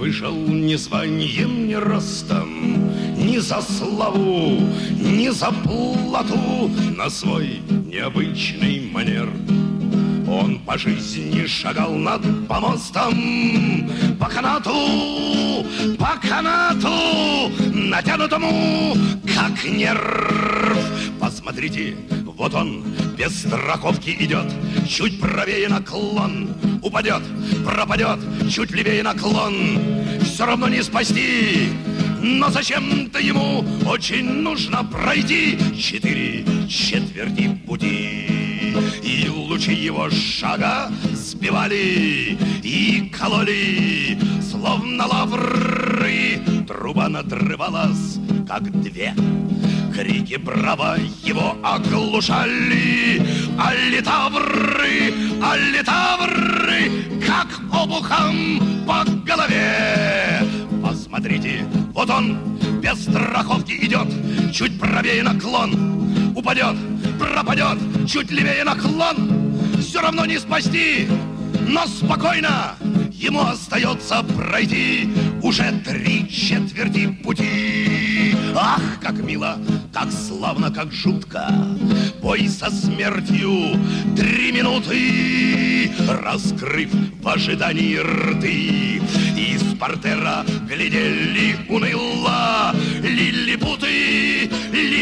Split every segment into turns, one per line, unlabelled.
вышел ни званием, ни ростом, ни за славу, ни за плату, на свой необычный манер. Он по жизни шагал над помостом, по канату, натянутому, как нерв. Посмотрите, вот он без страховки идет, чуть правее наклон, упадет, пропадет, чуть левее наклон. Все равно не спасти, но зачем-то ему очень нужно пройти 4/4 пути. И лучи его шага сбивали и кололи, словно лавры. Труба надрывалась, как две. Крики браво его оглушали. Аллитавры, как обухом по голове. Посмотрите, вот он без страховки идет, чуть правее наклон, упадет, пропадет, чуть левее наклон. Все равно не спасти, но спокойно ему остается пройти уже 3/4 пути. Ах, как мило, как славно, как жутко. Бой со смертью 3 минуты, раскрыв в ожидании рты. Из портера глядели уныло лилипуты,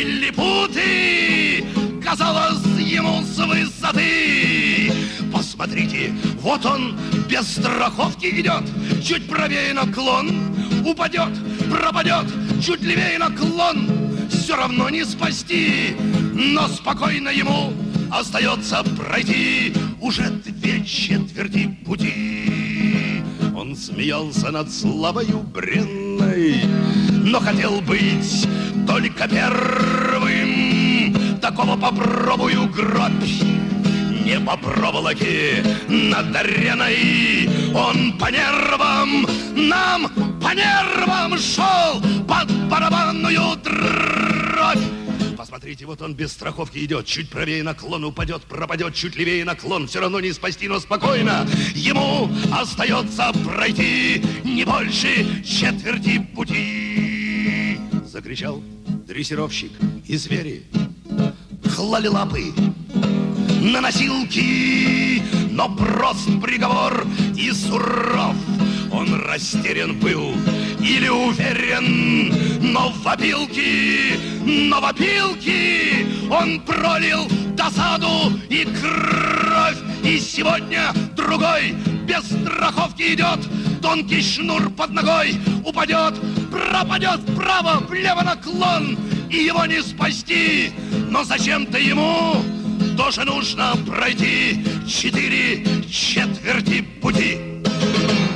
казалось ему с высоты. Посмотрите, вот он без страховки идет, чуть правее наклон, упадет, пропадет, чуть левее наклон. Все равно не спасти, но спокойно ему остается пройти уже 2/4 пути. Он смеялся над славою бренной, но хотел быть только первым. Такого попробую гробь. Не по проволоке над ареной он по нервам, нам по нервам шел под барабанную дробь. Посмотрите, вот он без страховки идет, чуть правее наклон, упадет, пропадет, чуть левее наклон. Все равно не спасти, но спокойно ему остается пройти не больше 1/4 пути. Закричал дрессировщик, и звери клали лапы на носилки, но прост приговор и суров. Он растерян был или уверен, но в опилки он пролил досаду и кровь. И сегодня другой без страховки идет, тонкий шнур под ногой, упадет, пропадет вправо, влево наклон, и его не спасти, но зачем-то ему тоже нужно пройти 4/4 пути.